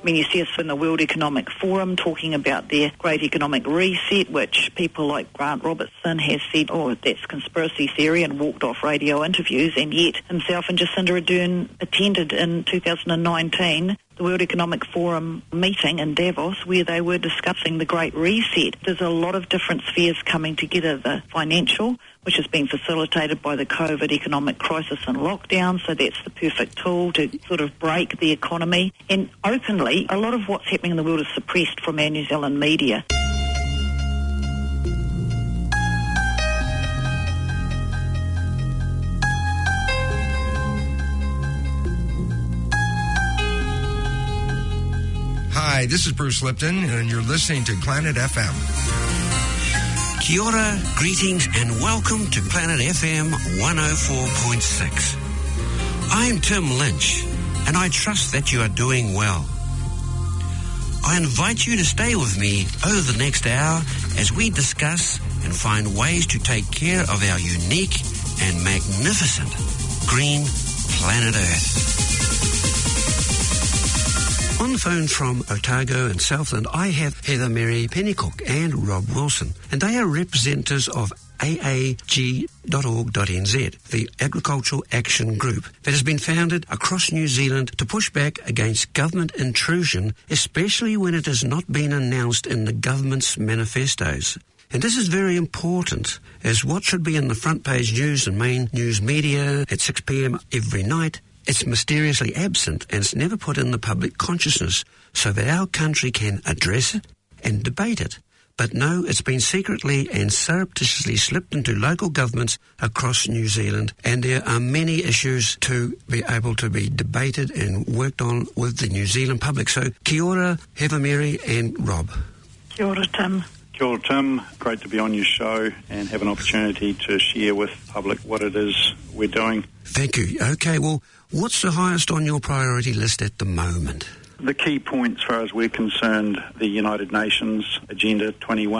I mean, you see us in the World Economic Forum talking about their great economic reset, which people like Grant Robertson has said, oh, that's conspiracy theory, and walked off radio interviews, and yet himself and Jacinda Ardern attended in 2019 the World Economic Forum meeting in Davos where they were discussing the Great Reset. There's a lot of different spheres coming together, the financial, which has been facilitated by the COVID economic crisis and lockdown, so that's the perfect tool to sort of break the economy. And openly, a lot of what's happening in the world is suppressed from our New Zealand media. Hi, this is Bruce Lipton, and you're listening to Planet FM. Kia ora, greetings, and welcome to Planet FM 104.6. I'm Tim Lynch, and I trust that you are doing well. I invite you to stay with me over the next hour as we discuss and find ways to take care of our unique and magnificent green planet Earth. On the phone from Otago and Southland, I have Heather Mary Pennycook and Rob Wilson, and they are representatives of aag.org.nz, the Agricultural Action Group that has been founded across New Zealand to push back against government intrusion, especially when it has not been announced in the government's manifestos. And this is very important, as what should be in the front page news and main news media at 6 p.m. every night, it's mysteriously absent and it's never put in the public consciousness so that our country can address it and debate it. But no, it's been secretly and surreptitiously slipped into local governments across New Zealand, and there are many issues to be able to be debated and worked on with the New Zealand public. So kia ora, Heather Mary and Rob. Kia ora, Tim. Kia ora, Tim. Great to be on your show and have an opportunity to share with the public what it is we're doing. Thank you. Okay, well, what's the highest on your priority list at the moment? The key points, as far as we're concerned, the United Nations Agenda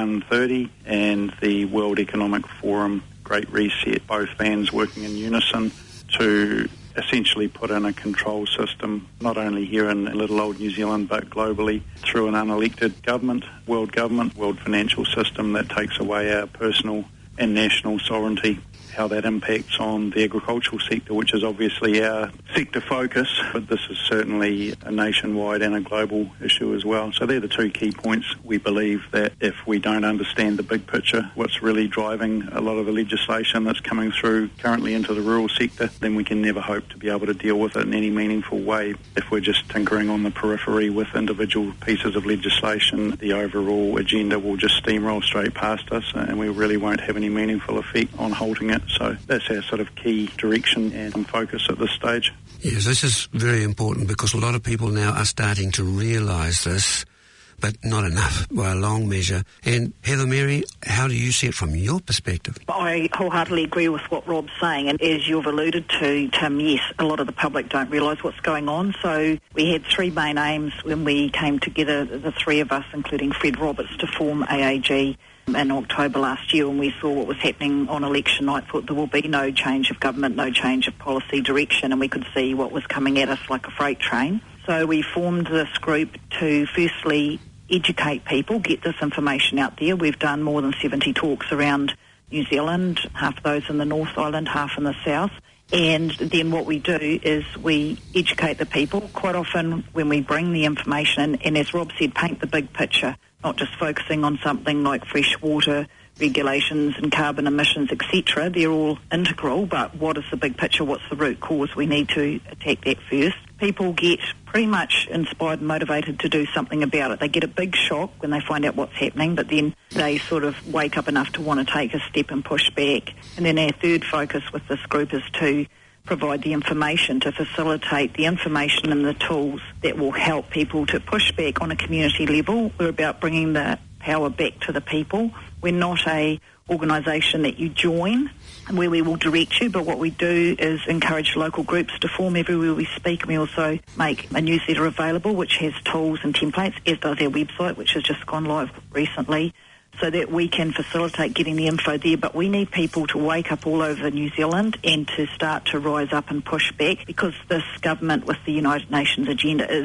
2130 and the World Economic Forum Great Reset, both bands working in unison to essentially put in a control system, not only here in little old New Zealand, but globally through an unelected government, world financial system that takes away our personal and national sovereignty. How that impacts on the agricultural sector, which is obviously our sector focus, but this is certainly a nationwide and a global issue as well. So they're the two key points. We believe that if we don't understand the big picture, what's really driving a lot of the legislation that's coming through currently into the rural sector, then we can never hope to be able to deal with it in any meaningful way. If we're just tinkering on the periphery with individual pieces of legislation, the overall agenda will just steamroll straight past us and we really won't have any meaningful effect on halting it. So that's our sort of key direction and focus at this stage. Yes, this is very important because a lot of people now are starting to realise this, but not enough by a long measure. And Heather Mary, how do you see it from your perspective? I wholeheartedly agree with what Rob's saying, and as you've alluded to, Tim, yes, a lot of the public don't realise what's going on. So we had three main aims when we came together, the three of us, including Fred Roberts, to form AAG in October last year, when we saw what was happening on election night, thought there will be no change of government, no change of policy direction, and we could see what was coming at us like a freight train. So we formed this group to firstly educate people, get this information out there. We've done more than 70 talks around New Zealand, half of those in the North Island, half in the South. And then what we do is we educate the people. Quite often when we bring the information, and as Rob said, paint the big picture, not just focusing on something like fresh water regulations and carbon emissions, etc. They're all integral, but what is the big picture? What's the root cause? We need to attack that first. People get pretty much inspired and motivated to do something about it. They get a big shock when they find out what's happening, but then they sort of wake up enough to want to take a step and push back. And then our third focus with this group is to provide the information, to facilitate the information and the tools that will help people to push back on a community level. We're about bringing the power back to the people. We're not a organisation that you join where we will direct you, but what we do is encourage local groups to form everywhere we speak, and we also make a newsletter available which has tools and templates, as does our website, which has just gone live recently, so that we can facilitate getting the info there. But we need people to wake up all over New Zealand and to start to rise up and push back, because this government with the United Nations agenda is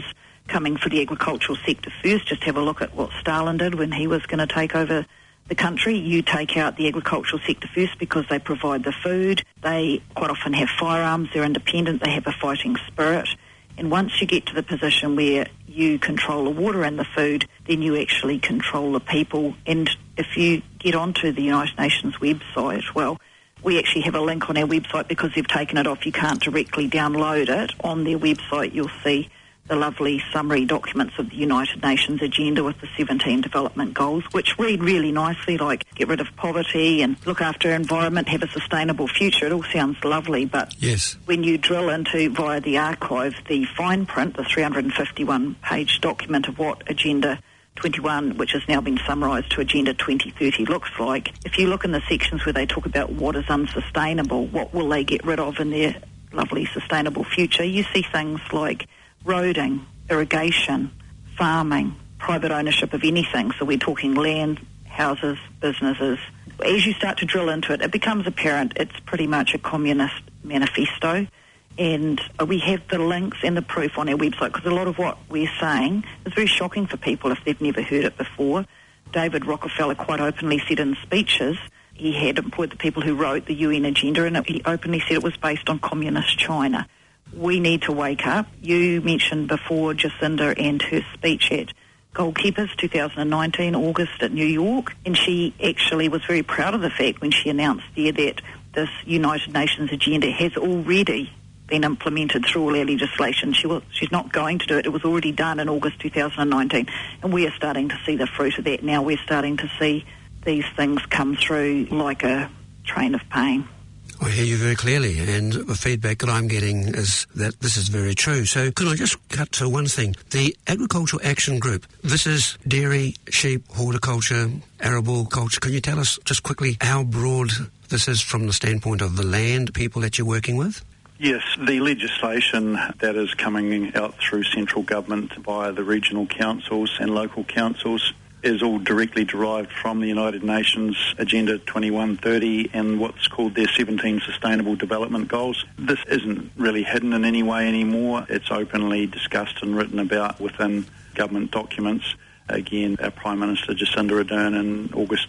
coming for the agricultural sector first. Just have a look at what Stalin did when he was going to take over the country. You take out the agricultural sector first because they provide the food. They quite often have firearms. They're independent. They have a fighting spirit. And once you get to the position where you control the water and the food, then you actually control the people. And if you get onto the United Nations website, well, we actually have a link on our website because they've taken it off. You can't directly download it. On their website, you'll see the lovely summary documents of the United Nations agenda with the 17 development goals, which read really nicely, like get rid of poverty and look after our environment, have a sustainable future. It all sounds lovely, but yes, when you drill into, via the archive, the fine print, the 351-page document of what Agenda 21, which has now been summarised to Agenda 2030, looks like, if you look in the sections where they talk about what is unsustainable, what will they get rid of in their lovely sustainable future, you see things like roading, irrigation, farming, private ownership of anything. So we're talking land, houses, businesses. As you start to drill into it, it becomes apparent it's pretty much a communist manifesto. And we have the links and the proof on our website because a lot of what we're saying is very shocking for people if they've never heard it before. David Rockefeller quite openly said in speeches he had employed the people who wrote the UN agenda, and he openly said it was based on communist China. We need to wake up. You mentioned before Jacinda and her speech at Goalkeepers 2019, August at New York, and she actually was very proud of the fact when she announced there that this United Nations agenda has already been implemented through all our legislation. She's not going to do it. It was already done in August 2019, and we are starting to see the fruit of that now. We're starting to see these things come through like a train of pain. I hear you very clearly, and the feedback that I'm getting is that this is very true. So could I just cut to one thing? The Agricultural Action Group, this is dairy, sheep, horticulture, arable culture. Can you tell us just quickly how broad this is from the standpoint of the land people that you're working with? Yes, the legislation that is coming out through central government via the regional councils and local councils is all directly derived from the United Nations Agenda 2130 and what's called their 17 Sustainable Development Goals. This isn't really hidden in any way anymore. It's openly discussed and written about within government documents. Again, our Prime Minister Jacinda Ardern in August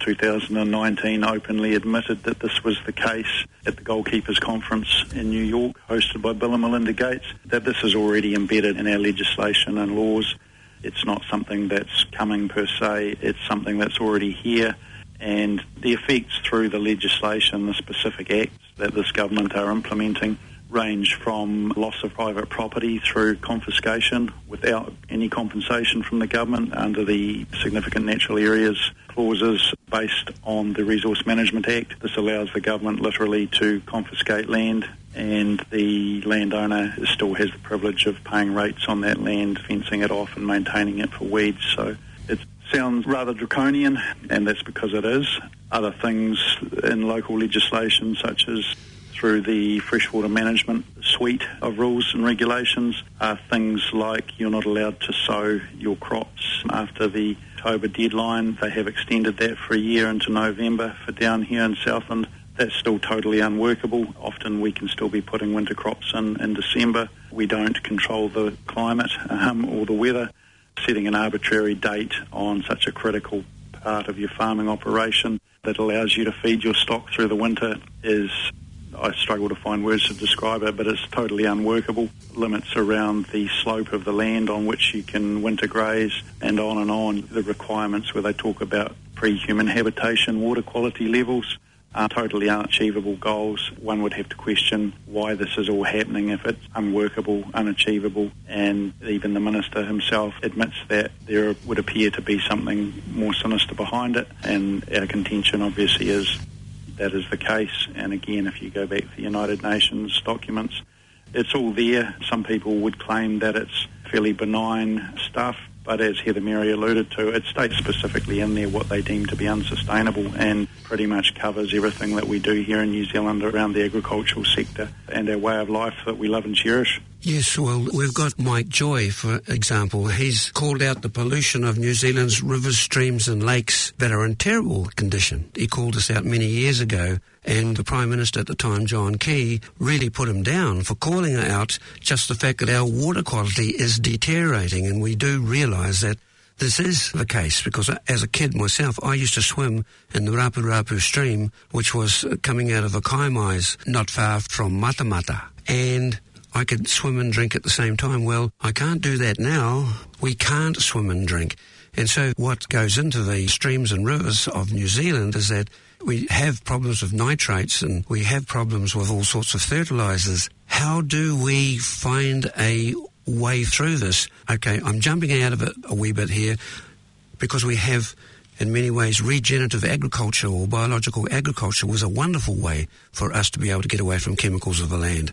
2019 openly admitted that this was the case at the Goalkeepers Conference in New York, hosted by Bill and Melinda Gates, that this is already embedded in our legislation and laws. It's not something that's coming per se, it's something that's already here, and the effects through the legislation, the specific acts that this government are implementing, range from loss of private property through confiscation without any compensation from the government under the Significant Natural Areas clauses based on the Resource Management Act. This allows the government literally to confiscate land, and the landowner still has the privilege of paying rates on that land, fencing it off and maintaining it for weeds. So it sounds rather draconian, and that's because it is. Other things in local legislation, such as through the freshwater management suite of rules and regulations, are things like you're not allowed to sow your crops after the October deadline. They have extended that for a year into November for down here in Southland. That's still totally unworkable. Often we can still be putting winter crops in December. We don't control the climate or the weather. Setting an arbitrary date on such a critical part of your farming operation that allows you to feed your stock through the winter is, I struggle to find words to describe it, but it's totally unworkable. Limits around the slope of the land on which you can winter graze and on. The requirements where they talk about pre-human habitation water quality levels are totally unachievable goals. One would have to question why this is all happening if it's unworkable, unachievable, and even the Minister himself admits that there would appear to be something more sinister behind it, and our contention obviously is that is the case. And again, if you go back to the United Nations documents, it's all there. Some people would claim that it's fairly benign stuff, but as Heather Mary alluded to, it states specifically in there what they deem to be unsustainable, and pretty much covers everything that we do here in New Zealand around the agricultural sector and our way of life that we love and cherish. Yes, well, we've got Mike Joy, for example. He's called out the pollution of New Zealand's rivers, streams and lakes that are in terrible condition. He called us out many years ago, and the Prime Minister at the time, John Key, really put him down for calling out just the fact that our water quality is deteriorating, and we do realise that this is the case, because as a kid myself, I used to swim in the Rapu Rapu stream, which was coming out of the Kaimais, not far from Matamata. And I could swim and drink at the same time. Well, I can't do that now. We can't swim and drink. And so what goes into the streams and rivers of New Zealand is that we have problems with nitrates and we have problems with all sorts of fertilisers. How do we find a way through this? Okay, I'm jumping out of it a wee bit here because we have, in many ways, regenerative agriculture or biological agriculture was a wonderful way for us to be able to get away from chemicals of the land.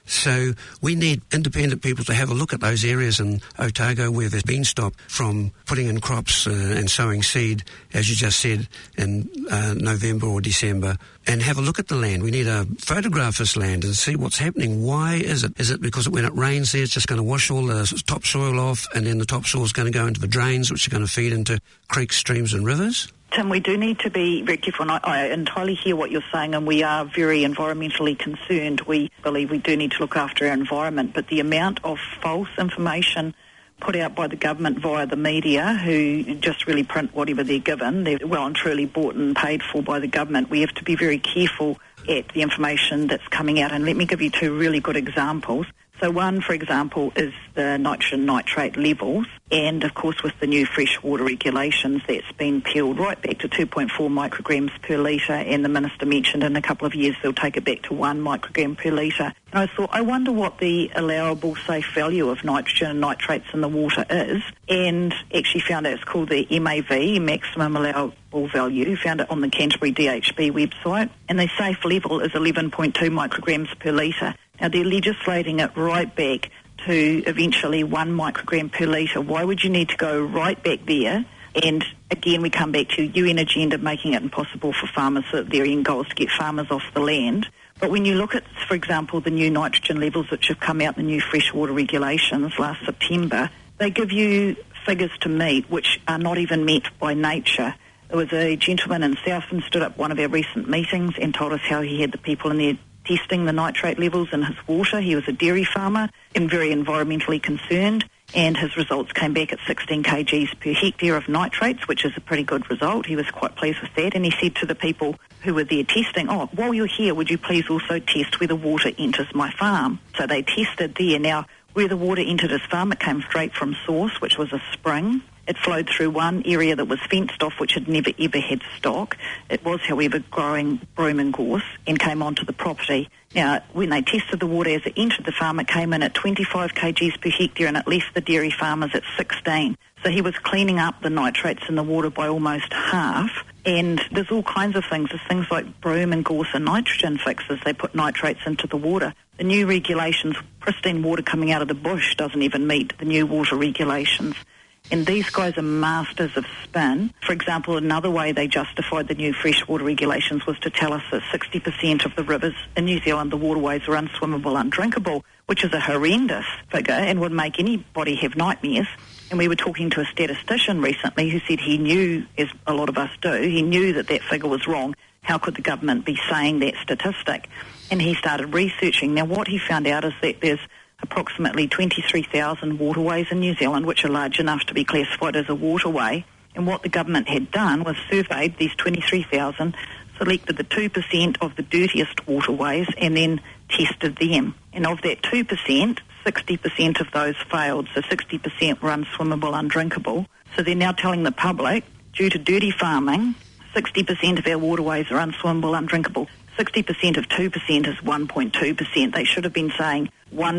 So we need independent people to have a look at those areas in Otago where there's been stopped from putting in crops and sowing seed, as you just said, in November or December, and have a look at the land. We need to photograph this land and see what's happening. Why is it? Is it because when it rains there, it's just going to wash all the topsoil off, and then the topsoil is going to go into the drains, which are going to feed into creeks, streams and rivers? Tim, we do need to be very careful, and I entirely hear what you're saying, and we are very environmentally concerned. We believe we do need to look after our environment, but the amount of false information put out by the government via the media, who just really print whatever they're given, they're well and truly bought and paid for by the government. We have to be very careful at the information that's coming out, and let me give you two really good examples. So one, for example, is the nitrogen nitrate levels, and of course with the new freshwater regulations, that's been peeled right back to 2.4 micrograms per litre, and the Minister mentioned in a couple of years they'll take it back to 1 microgram per litre. And I thought, I wonder what the allowable safe value of nitrogen and nitrates in the water is, and actually found out it's called the MAV, maximum allowable value, found it on the Canterbury DHB website, and the safe level is 11.2 micrograms per litre. Now, they're legislating it right back to eventually 1 microgram per litre. Why would you need to go right back there? And again, we come back to UN agenda making it impossible for farmers, so their end goal is to get farmers off the land. But when you look at, for example, the new nitrogen levels which have come out, the new freshwater regulations last September, they give you figures to meet which are not even met by nature. There was a gentleman in Southland stood up one of our recent meetings and told us how he had the people in there testing the nitrate levels in his water. He was a dairy farmer and very environmentally concerned, and his results came back at 16 kgs per hectare of nitrates, which is a pretty good result. He was quite pleased with that, and he said to the people who were there testing, "Oh, while you're here, would you please also test where the water enters my farm?" So they tested there. Now, where the water entered his farm, it came straight from source, which was a spring. It flowed through one area that was fenced off, which had never ever had stock. It was, however, growing broom and gorse and came onto the property. Now, when they tested the water as it entered the farm, it came in at 25 kgs per hectare, and it left the dairy farmers at 16. So he was cleaning up the nitrates in the water by almost half. And there's all kinds of things. There's things like broom and gorse and nitrogen fixes. They put nitrates into the water. The new regulations, pristine water coming out of the bush doesn't even meet the new water regulations. And these guys are masters of spin. For example, another way they justified the new freshwater regulations was to tell us that 60% of the rivers in New Zealand, the waterways, are unswimmable, undrinkable, which is a horrendous figure and would make anybody have nightmares. And we were talking to a statistician recently who said he knew, as a lot of us do, he knew that that figure was wrong. How could the government be saying that statistic? And he started researching. Now, what he found out is that there's approximately 23,000 waterways in New Zealand, which are large enough to be classified as a waterway. And what the government had done was surveyed these 23,000, selected the 2% of the dirtiest waterways, and then tested them. And of that 2%, 60% of those failed, so 60% were unswimmable, undrinkable. So they're now telling the public, due to dirty farming, 60% of our waterways are unswimmable, undrinkable. 60% of 2% is 1.2%. They should have been saying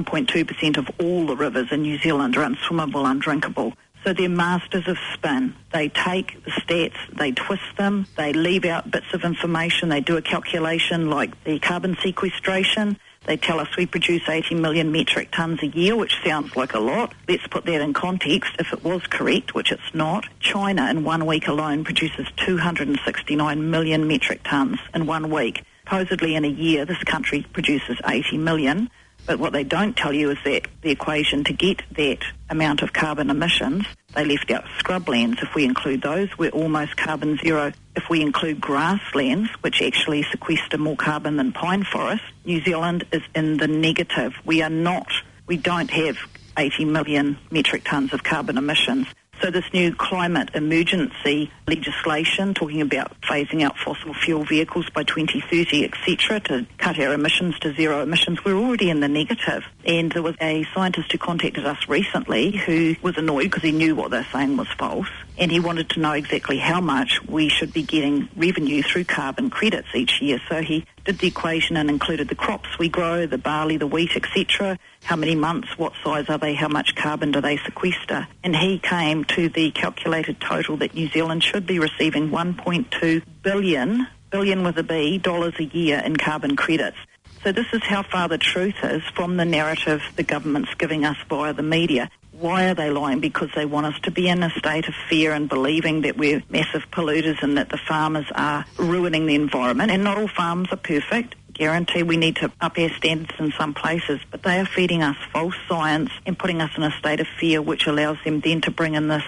1.2% of all the rivers in New Zealand are unswimmable, undrinkable. So they're masters of spin. They take the stats, they twist them, they leave out bits of information, they do a calculation like the carbon sequestration. They tell us we produce 80 million metric tonnes a year, which sounds like a lot. Let's put that in context. If it was correct, which it's not, China in 1 week alone produces 269 million metric tonnes in 1 week. Supposedly in a year, this country produces 80 million. But what they don't tell you is that the equation to get that amount of carbon emissions, they left out scrublands. If we include those, we're almost carbon zero. If we include grasslands, which actually sequester more carbon than pine forests, New Zealand is in the negative. We don't have 80 million metric tonnes of carbon emissions. So this new climate emergency legislation talking about phasing out fossil fuel vehicles by 2030, etc., to cut our emissions to zero emissions, we're already in the negative. And there was a scientist who contacted us recently who was annoyed because he knew what they're saying was false, and he wanted to know exactly how much we should be getting revenue through carbon credits each year. So he did the equation and included the crops we grow, the barley, the wheat, etc., how many months, what size are they, how much carbon do they sequester. And he came to the calculated total that New Zealand should be receiving $1.2 billion with a B, dollars a year in carbon credits. So this is how far the truth is from the narrative the government's giving us via the media. Why are they lying? Because they want us to be in a state of fear and believing that we're massive polluters and that the farmers are ruining the environment. And not all farms are perfect. Guarantee we need to up our standards in some places, but they are feeding us false science and putting us in a state of fear, which allows them then to bring in this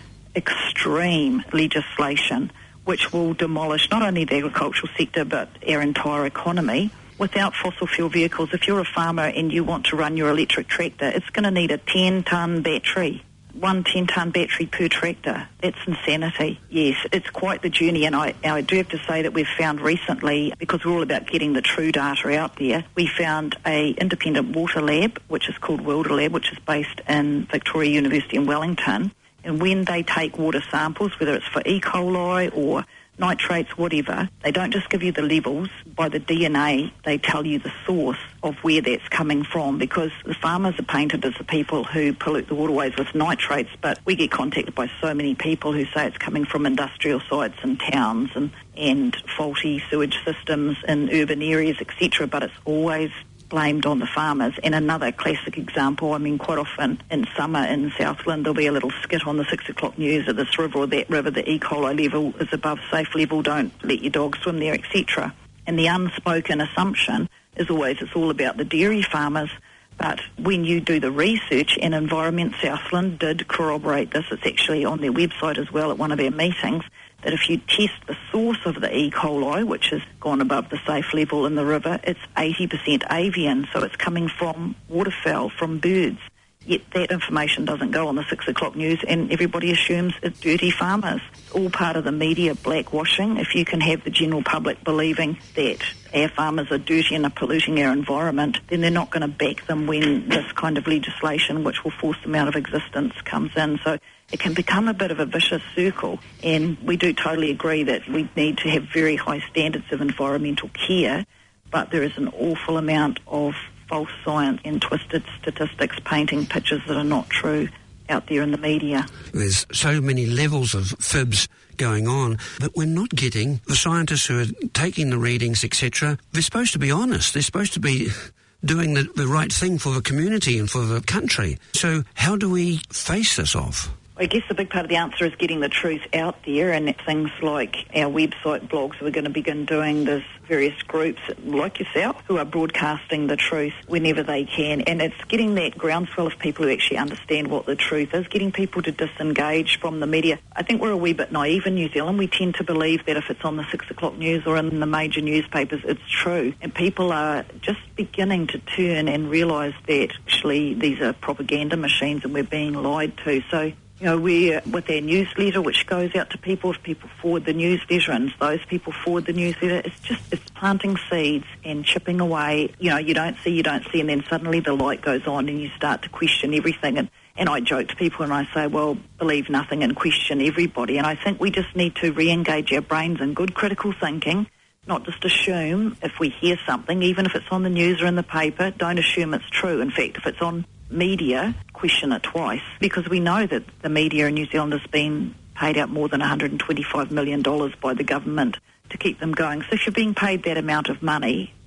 extreme legislation which will demolish not only the agricultural sector but our entire economy. Without fossil fuel vehicles, if you're a farmer and you want to run your electric tractor, it's going to need a 10-tonne battery. 1 10-tonne battery per tractor. That's insanity. Yes, it's quite the journey, and I do have to say that we've found recently, because we're all about getting the true data out there, we found a independent water lab, which is called Wilder Lab, which is based in Victoria University in Wellington, and when they take water samples, whether it's for E. coli or nitrates, whatever, they don't just give you the levels. By the DNA, they tell you the source of where that's coming from, because the farmers are painted as the people who pollute the waterways with nitrates, but we get contacted by so many people who say it's coming from industrial sites and towns and faulty sewage systems in urban areas, etc., but it's always blamed on the farmers. And another classic example, I mean, quite often in summer in Southland, there'll be a little skit on the 6 o'clock news at this river or that river, the E. coli level is above safe level, don't let your dog swim there, etc. And the unspoken assumption is always it's all about the dairy farmers. But when you do the research, and Environment Southland did corroborate this, it's actually on their website as well at one of their meetings, that if you test the source of the E. coli, which has gone above the safe level in the river, it's 80% avian, so it's coming from waterfowl, from birds. Yet that information doesn't go on the 6 o'clock news, and everybody assumes it's dirty farmers. It's all part of the media blackwashing. If you can have the general public believing that our farmers are dirty and are polluting our environment, then they're not going to back them when this kind of legislation, which will force them out of existence, comes in. So it can become a bit of a vicious circle, and we do totally agree that we need to have very high standards of environmental care, but there is an awful amount of false science and twisted statistics painting pictures that are not true out there in the media. There's so many levels of fibs going on, but we're not getting the scientists who are taking the readings, etc. They're supposed to be honest. They're supposed to be doing the right thing for the community and for the country. So how do we face this off? I guess the big part of the answer is getting the truth out there, and things like our website blogs we're going to begin doing. There's various groups like yourself who are broadcasting the truth whenever they can, and it's getting that groundswell of people who actually understand what the truth is, getting people to disengage from the media. I think we're a wee bit naive in New Zealand. We tend to believe that if it's on the 6 o'clock news or in the major newspapers, it's true, and people are just beginning to turn and realise that actually these are propaganda machines and we're being lied to. So you know, we're with our newsletter, which goes out to people. If people forward the newsletter and those people forward the newsletter, it's planting seeds and chipping away. You know, you don't see, and then suddenly the light goes on and you start to question everything. And I joke to people and I say, well, believe nothing and question everybody. And I think we just need to re-engage our brains in good critical thinking, not just assume if we hear something, even if it's on the news or in the paper, don't assume it's true. In fact, if it's on media, question it twice, because we know that the media in New Zealand has been paid out more than $125 million by the government to keep them going. So if you're being paid that amount of money,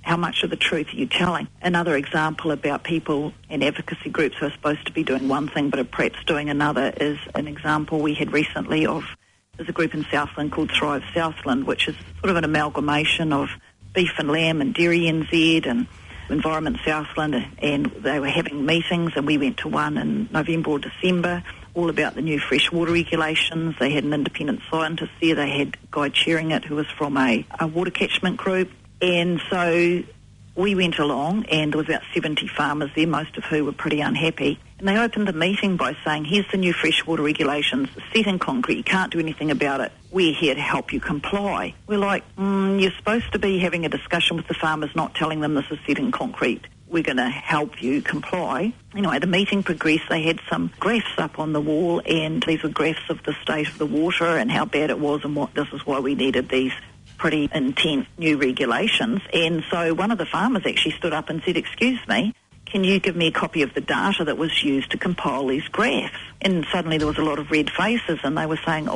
how much of the truth are you telling? Another example about people and advocacy groups who are supposed to be doing one thing but are perhaps doing another is an example we had recently of, there's a group in Southland called Thrive Southland, which is sort of an amalgamation of Beef and Lamb and Dairy NZ and Environment Southland, and they were having meetings, and we went to one in November or December, all about the new freshwater regulations. They had an independent scientist there. They had a guy chairing it who was from a water catchment group. And so we went along, and there was about 70 farmers there, most of who were pretty unhappy. And they opened the meeting by saying, here's the new freshwater regulations, set in concrete, you can't do anything about it. We're here to help you comply. We're like, you're supposed to be having a discussion with the farmers, not telling them this is set in concrete. We're going to help you comply. Anyway, the meeting progressed. They had some graphs up on the wall, and these were graphs of the state of the water and how bad it was, and this is why we needed these pretty intense new regulations. And so one of the farmers actually stood up and said, excuse me, can you give me a copy of the data that was used to compile these graphs? And suddenly there was a lot of red faces, and they were saying,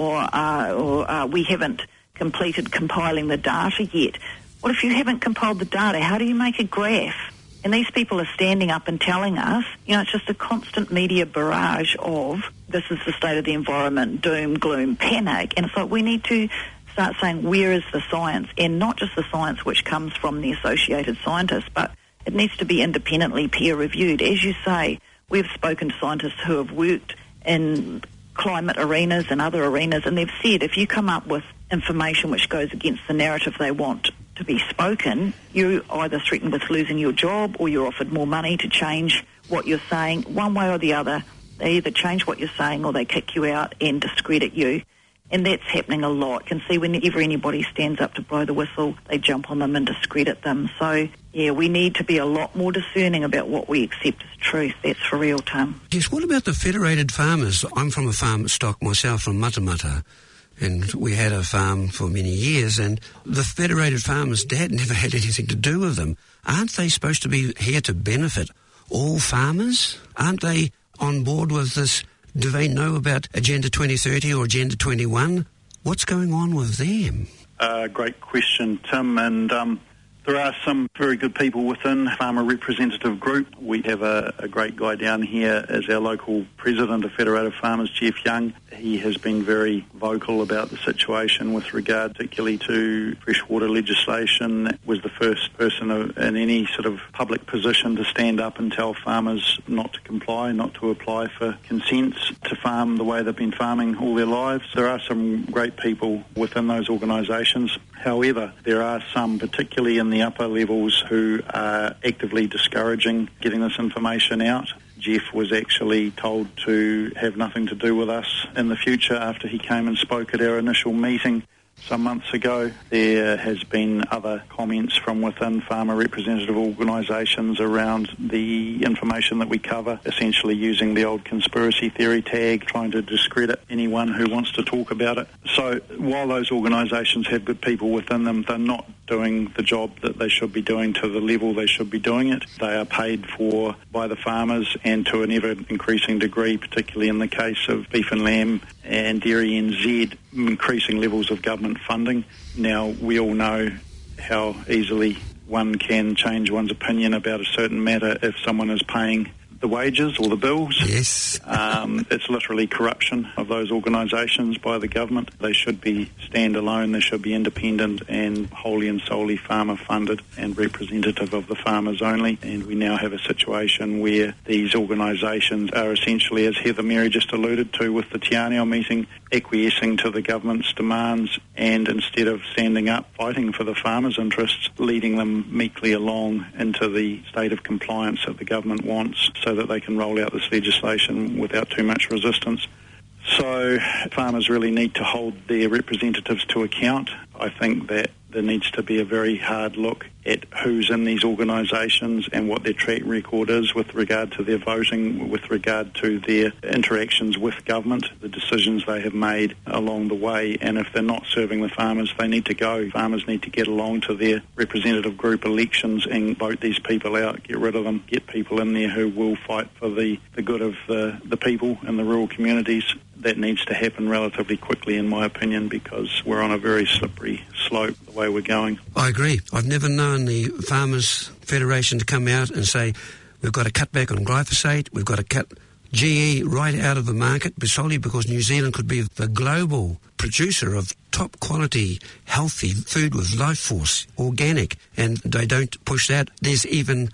we haven't completed compiling the data yet. Well, if you haven't compiled the data, how do you make a graph? And these people are standing up and telling us, it's just a constant media barrage of this is the state of the environment, doom, gloom, panic. And it's like we need to start saying, where is the science? And not just the science which comes from the associated scientists, but it needs to be independently peer-reviewed. As you say, we've spoken to scientists who have worked in climate arenas and other arenas, and they've said if you come up with information which goes against the narrative they want to be spoken, you're either threatened with losing your job or you're offered more money to change what you're saying. One way or the other, they either change what you're saying or they kick you out and discredit you. And that's happening a lot. You can see whenever anybody stands up to blow the whistle, they jump on them and discredit them. So, yeah, we need to be a lot more discerning about what we accept as truth. That's for real, Tom. Yes, what about the federated farmers? I'm from a farm stock myself from Matamata, and we had a farm for many years, and the federated farmers, Dad never had anything to do with them. Aren't they supposed to be here to benefit all farmers? Aren't they on board with this? Do they know about Agenda 2030 or Agenda 21? What's going on with them? Great question, Tim. And there are some very good people within Farmer Representative Group. We have a great guy down here as our local president of Federated Farmers, Jeff Young. He has been very vocal about the situation with regard particularly to freshwater legislation. Was the first person in any sort of public position to stand up and tell farmers not to comply, not to apply for consents to farm the way they've been farming all their lives. There are some great people within those organisations. However, there are some, particularly in the upper levels, who are actively discouraging getting this information out. Jeff was actually told to have nothing to do with us in the future after he came and spoke at our initial meeting some months ago. There has been other comments from within farmer representative organisations around the information that we cover, essentially using the old conspiracy theory tag, trying to discredit anyone who wants to talk about it. So while those organisations have good people within them, they're not doing the job that they should be doing to the level they should be doing it. They are paid for by the farmers, and to an ever-increasing degree, particularly in the case of Beef and Lamb and Dairy NZ, increasing levels of government funding. Now, we all know how easily one can change one's opinion about a certain matter if someone is paying the wages or the bills. Yes. It's literally corruption of those organisations by the government. They should be stand-alone, they should be independent and wholly and solely farmer-funded and representative of the farmers only. And we now have a situation where these organisations are essentially, as Heather Mary just alluded to with the Te Aneo meeting, acquiescing to the government's demands, and instead of standing up, fighting for the farmers' interests, leading them meekly along into the state of compliance that the government wants so that they can roll out this legislation without too much resistance. So farmers really need to hold their representatives to account. I think that there needs to be a very hard look at who's in these organisations and what their track record is with regard to their voting, with regard to their interactions with government, the decisions they have made along the way. And if they're not serving the farmers, they need to go. Farmers need to get along to their representative group elections and vote these people out, get rid of them, get people in there who will fight for the good of the people in the rural communities. that needs to happen relatively quickly, in my opinion, because we're on a very slippery slope the way we're going. I agree. I've never known the Farmers Federation to come out and say, we've got to cut back on glyphosate, we've got to cut GE right out of the market, solely because New Zealand could be the global producer of top quality, healthy food with life force, organic, and they don't push that. There's even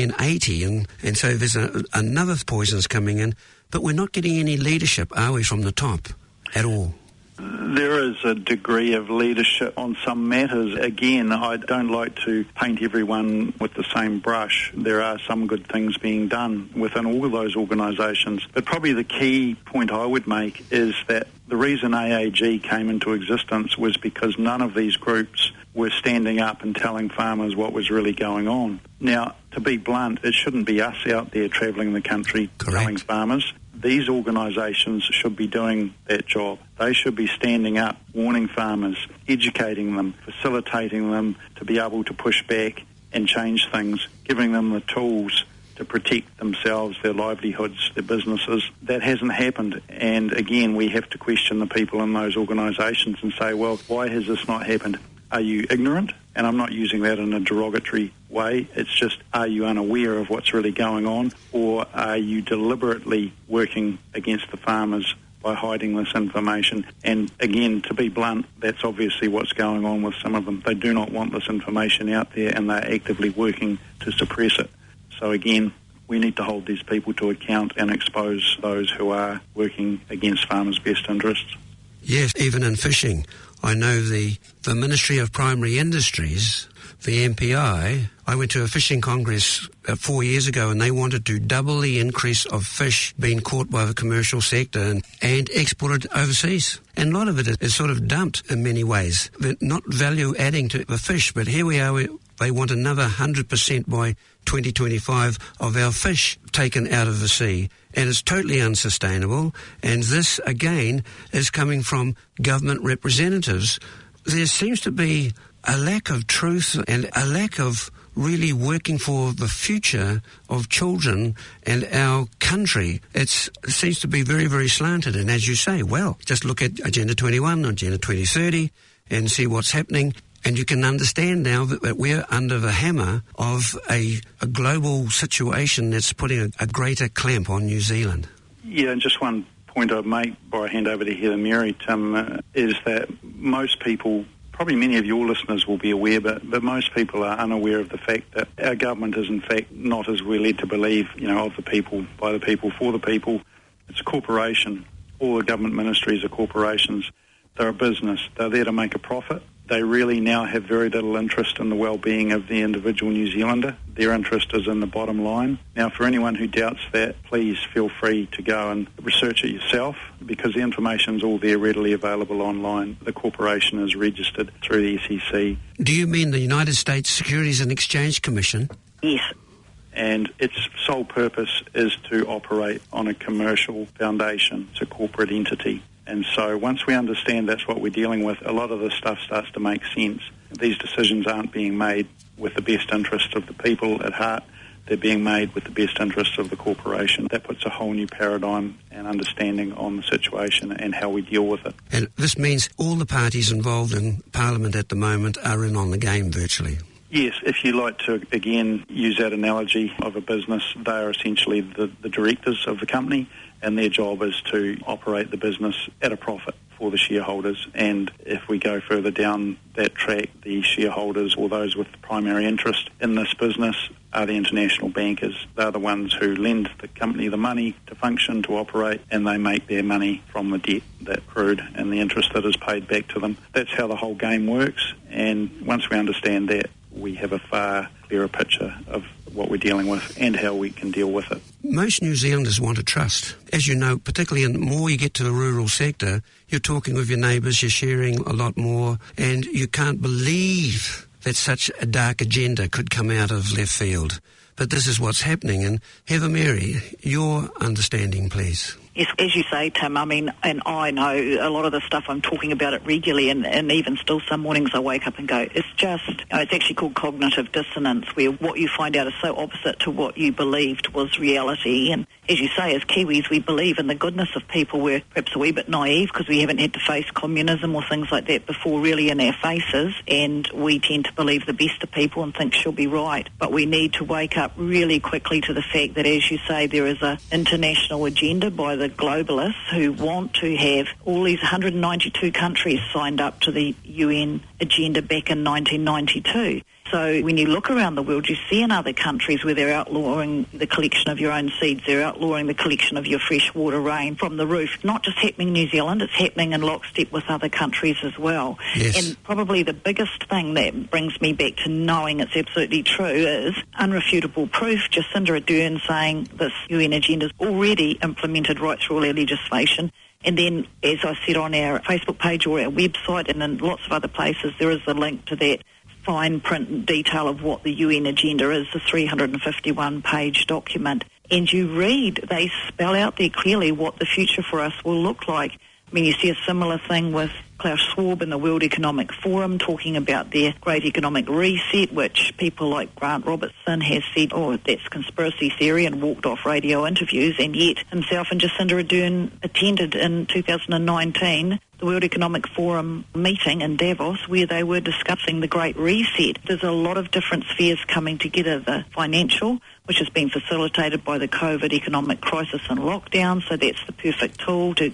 1080, and so there's another poisons coming in, but we're not getting any leadership, are we, from the top at all? There is a degree of leadership on some matters. Again, I don't like to paint everyone with the same brush. There are some good things being done within all of those organisations. But probably the key point I would make is that the reason AAG came into existence was because none of these groups were standing up and telling farmers what was really going on. Now, to be blunt, it shouldn't be us out there travelling the country telling farmers. These organisations should be doing that job. They should be standing up, warning farmers, educating them, facilitating them to be able to push back and change things, giving them the tools to protect themselves, their livelihoods, their businesses. That hasn't happened. And again, we have to question the people in those organisations and say, well, why has this not happened? Are you ignorant? And I'm not using that in a derogatory way. It's just, are you unaware of what's really going on? Or are you deliberately working against the farmers by hiding this information? And again, to be blunt, that's obviously what's going on with some of them. They do not want this information out there, and they're actively working to suppress it. So again, we need to hold these people to account and expose those who are working against farmers' best interests. Yes, even in fishing. I know the Ministry of Primary Industries, the MPI, I went to a fishing congress 4 years ago, and they wanted to double the increase of fish being caught by the commercial sector and exported overseas. And a lot of it is sort of dumped in many ways. They're not value adding to the fish, but here we are, they want another 100% by 2025 of our fish taken out of the sea. And it's totally unsustainable. And this, again, is coming from government representatives. There seems to be a lack of truth and a lack of really working for the future of children and our country. It seems to be very, very slanted. And as you say, well, just look at Agenda 21, Agenda 2030 and see what's happening. And you can understand now that we're under the hammer of a global situation that's putting a greater clamp on New Zealand. Yeah, and just one point I'd make before I hand over to Heather Mary, Tim, is that most people, probably many of your listeners will be aware, but most people are unaware of the fact that our government is in fact not, as we're led to believe, of the people, by the people, for the people. It's a corporation. All the government ministries are corporations. They're a business. They're there to make a profit. They really now have very little interest in the well-being of the individual New Zealander. Their interest is in the bottom line. Now, for anyone who doubts that, please feel free to go and research it yourself, because the information's all there readily available online. The corporation is registered through the SEC. Do you mean the United States Securities and Exchange Commission? Yes. And its sole purpose is to operate on a commercial foundation. It's a corporate entity. And so once we understand that's what we're dealing with, a lot of this stuff starts to make sense. These decisions aren't being made with the best interests of the people at heart. They're being made with the best interests of the corporation. That puts a whole new paradigm and understanding on the situation and how we deal with it. And this means all the parties involved in Parliament at the moment are in on the game virtually. Yes, if you like to, again, use that analogy of a business, they are essentially the directors of the company, and their job is to operate the business at a profit for the shareholders. And if we go further down that track, the shareholders, or those with the primary interest in this business, are the international bankers. They're the ones who lend the company the money to function, to operate, and they make their money from the debt that accrued and the interest that is paid back to them. That's how the whole game works, and once we understand that, we have a far clearer picture of what we're dealing with and how we can deal with it. Most New Zealanders want to trust. As you know, particularly the more you get to the rural sector, you're talking with your neighbours, you're sharing a lot more, and you can't believe that such a dark agenda could come out of left field. But this is what's happening. And Heather Mary, your understanding, please. Yes, as you say, Tim, I mean, and I know a lot of the stuff, I'm talking about it regularly, and even still some mornings I wake up and go, it's just, it's actually called cognitive dissonance, where what you find out is so opposite to what you believed was reality. And as you say, as Kiwis, we believe in the goodness of people. We're perhaps a wee bit naive because we haven't had to face communism or things like that before really in our faces, and we tend to believe the best of people and think she'll be right. But we need to wake up really quickly to the fact that, as you say, there is an international agenda by the globalists who want to have all these 192 countries signed up to the UN agenda back in 1992. So when you look around the world, you see in other countries where they're outlawing the collection of your own seeds, they're outlawing the collection of your freshwater rain from the roof. Not just happening in New Zealand, it's happening in lockstep with other countries as well. Yes. And probably the biggest thing that brings me back to knowing it's absolutely true is unrefutable proof. Jacinda Ardern saying this UN agenda's already implemented right through all our legislation. And then, as I said, on our Facebook page or our website and in lots of other places, there is a link to that fine print detail of what the UN agenda is, the 351-page document. And you read, they spell out there clearly what the future for us will look like. I mean, you see a similar thing with Klaus Schwab in the World Economic Forum talking about their great economic reset, which people like Grant Robertson has said, oh, that's conspiracy theory, and walked off radio interviews, and yet himself and Jacinda Ardern attended in 2019 the World Economic Forum meeting in Davos where they were discussing the Great Reset. There's a lot of different spheres coming together, the financial, which has been facilitated by the COVID economic crisis and lockdown, so that's the perfect tool to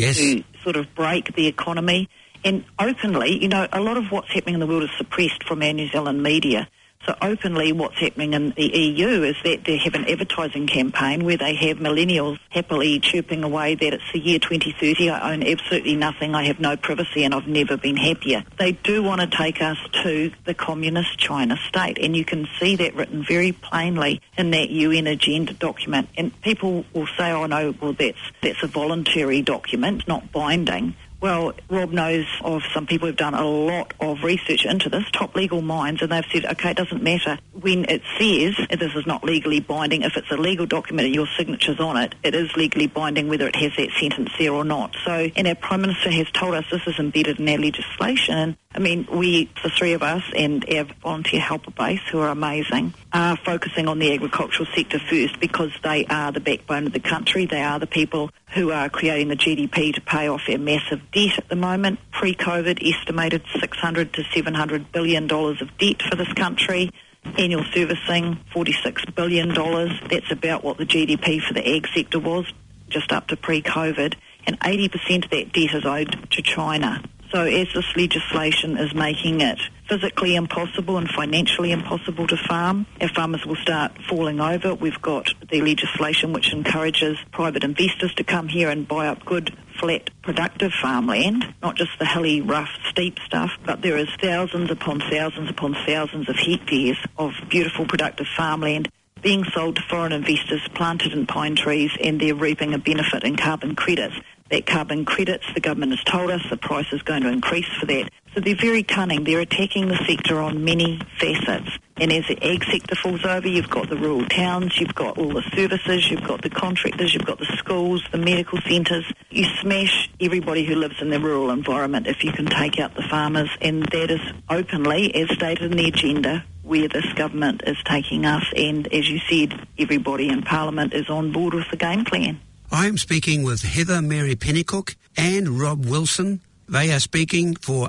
sort of break the economy. And openly, you know, a lot of what's happening in the world is suppressed from our New Zealand media. So openly what's happening in the EU is that they have an advertising campaign where they have millennials happily chirping away that it's the year 2030, I own absolutely nothing, I have no privacy, and I've never been happier. They do want to take us to the communist China state, and you can see that written very plainly in that UN agenda document. And people will say, oh no, well that's a voluntary document, not binding. Well, Rob knows of some people who've done a lot of research into this, top legal minds, and they've said, okay, it doesn't matter. When it says this is not legally binding, if it's a legal document and your signature's on it, it is legally binding whether it has that sentence there or not. So, and our Prime Minister has told us this is embedded in our legislation. I mean, we, the three of us and our volunteer helper base, who are amazing, are focusing on the agricultural sector first because they are the backbone of the country. They are the people who are creating the GDP to pay off our massive debt at the moment. Pre-COVID, estimated $600 to $700 billion of debt for this country. Annual servicing, $46 billion. That's about what the GDP for the ag sector was just up to pre-COVID. And 80% of that debt is owed to China. So as this legislation is making it physically impossible and financially impossible to farm, our farmers will start falling over. We've got the legislation which encourages private investors to come here and buy up good, flat, productive farmland, not just the hilly, rough, steep stuff, but there is thousands upon thousands upon thousands of hectares of beautiful, productive farmland being sold to foreign investors, planted in pine trees, and they're reaping a benefit in carbon credits. That carbon credits, the government has told us, the price is going to increase for that. So they're very cunning. They're attacking the sector on many facets. And as the ag sector falls over, you've got the rural towns, you've got all the services, you've got the contractors, you've got the schools, the medical centres. You smash everybody who lives in the rural environment if you can take out the farmers. And that is openly, as stated in the agenda, where this government is taking us. And as you said, everybody in Parliament is on board with the game plan. I am speaking with Heather Mary Pennycook and Rob Wilson. They are speaking for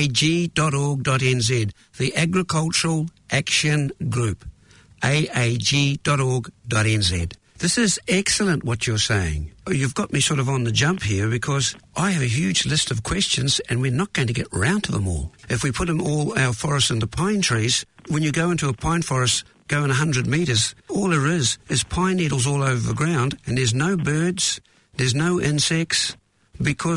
aag.org.nz, the Agricultural Action Group, aag.org.nz. This is excellent what you're saying. You've got me sort of on the jump here because I have a huge list of questions and we're not going to get round to them all. If we put them all, our forests into pine trees, when you go into a pine forest, going 100 metres, all there is pine needles all over the ground, and there's no birds, there's no insects, because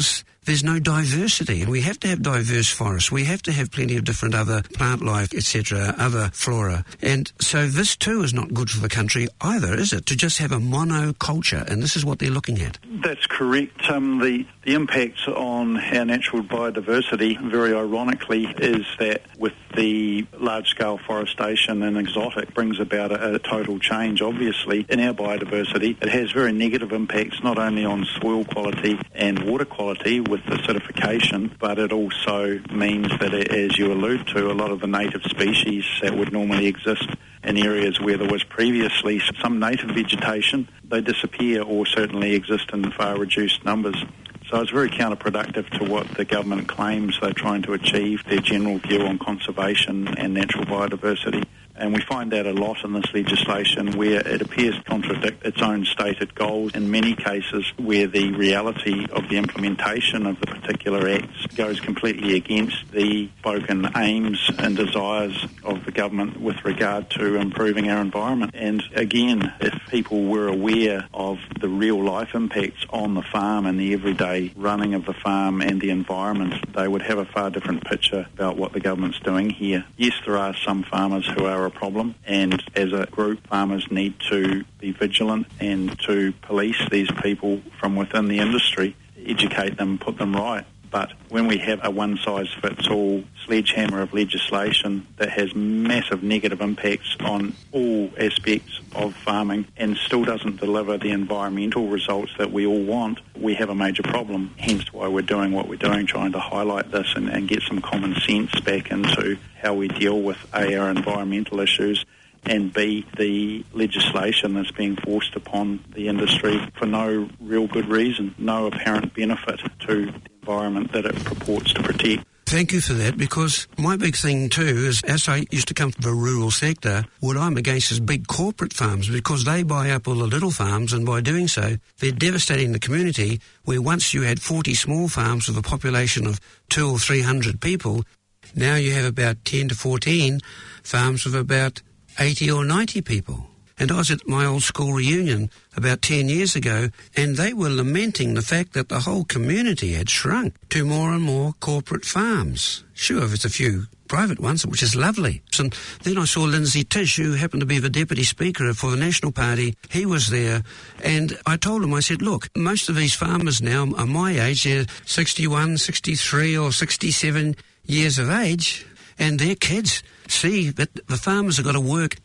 there's no diversity. And we have to have diverse forests. We have to have plenty of different other plant life, etc., other flora. And so this too is not good for the country either, is it? To just have a monoculture, and this is what they're looking at. That's correct. The impacts on our natural biodiversity, very ironically, is that with the large-scale forestation and exotic brings about a total change, obviously, in our biodiversity. It has very negative impacts not only on soil quality and water quality with the acidification, but it also means that, as you allude to, a lot of the native species that would normally exist in areas where there was previously some native vegetation, they disappear or certainly exist in far reduced numbers. So it's very counterproductive to what the government claims they're trying to achieve, their general view on conservation and natural biodiversity. And we find that a lot in this legislation where it appears to contradict its own stated goals in many cases where the reality of the implementation of the particular acts goes completely against the spoken aims and desires of the government with regard to improving our environment. And again, if people were aware of the real life impacts on the farm and the everyday running of the farm and the environment, they would have a far different picture about what the government's doing here. Yes, there are some farmers who are a problem, and as a group, farmers need to be vigilant and to police these people from within the industry, educate them, put them right. But when we have a one-size-fits-all sledgehammer of legislation that has massive negative impacts on all aspects of farming and still doesn't deliver the environmental results that we all want, we have a major problem. Hence why we're doing what we're doing, trying to highlight this and get some common sense back into how we deal with A, our environmental issues, and B, the legislation that's being forced upon the industry for no real good reason, no apparent benefit to the environment that it purports to protect. Thank you for that, because my big thing too is, as I used to come from the rural sector, what I'm against is big corporate farms, because they buy up all the little farms, and by doing so, they're devastating the community, where once you had 40 small farms with a population of 200 or 300 people, now you have about 10 to 14 farms with about 80 or 90 people. And I was at my old school reunion about 10 years ago, and they were lamenting the fact that the whole community had shrunk to more and more corporate farms. Sure, there's a few private ones, which is lovely. And then I saw Lindsay Tish, who happened to be the Deputy Speaker for the National Party. He was there, and I told him, I said, look, most of these farmers now are my age. They're 61, 63 or 67 years of age, and their kids see that the farmers have got to work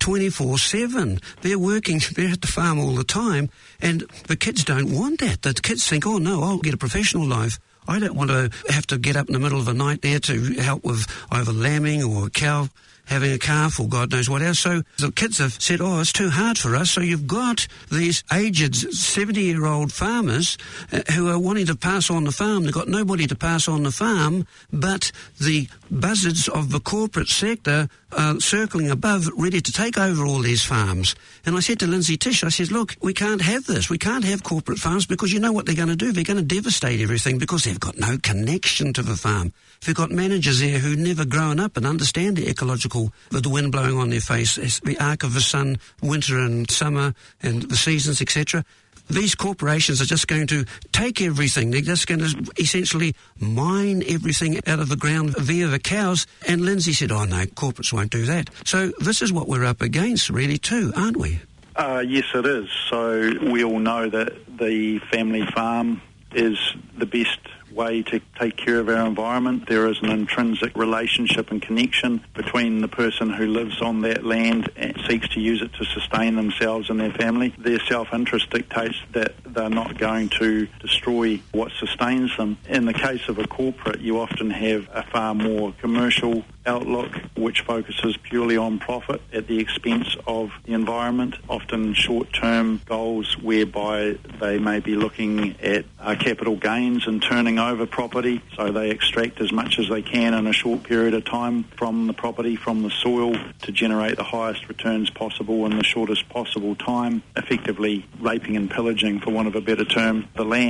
24/7. They're working, they're at the farm all the time, and the kids don't want that. The kids think, oh no, I'll get a professional life. I don't want to have to get up in the middle of the night there to help with either lambing or a cow having a calf or God knows what else. So the kids have said, oh, it's too hard for us. So you've got these aged 70-year-old farmers who are wanting to pass on the farm. They've got nobody to pass on the farm, but the buzzards of the corporate sector are circling above, ready to take over all these farms. And I said to Lindsay Tish, I said, look, we can't have this. We can't have corporate farms, because you know what they're going to do? They're going to devastate everything, because they've got no connection to the farm. They've got managers there who never grown up and understand the ecological, with the wind blowing on their face, the arc of the sun, winter and summer and the seasons, etc. These corporations are just going to take everything. They're just going to essentially mine everything out of the ground via the cows. And Lindsay said, oh no, corporates won't do that. So this is what we're up against really too, aren't we? Yes, it is. So we all know that the family farm is the best way to take care of our environment. There is an intrinsic relationship and connection between the person who lives on that land and seeks to use it to sustain themselves and their family. Their self-interest dictates that they're not going to destroy what sustains them. In the case of a corporate, you often have a far more commercial outlook which focuses purely on profit at the expense of the environment, often short-term goals whereby they may be looking at capital gains and turning over property, so they extract as much as they can in a short period of time from the property, from the soil, to generate the highest returns possible in the shortest possible time, effectively raping and pillaging, for want of a better term, the land.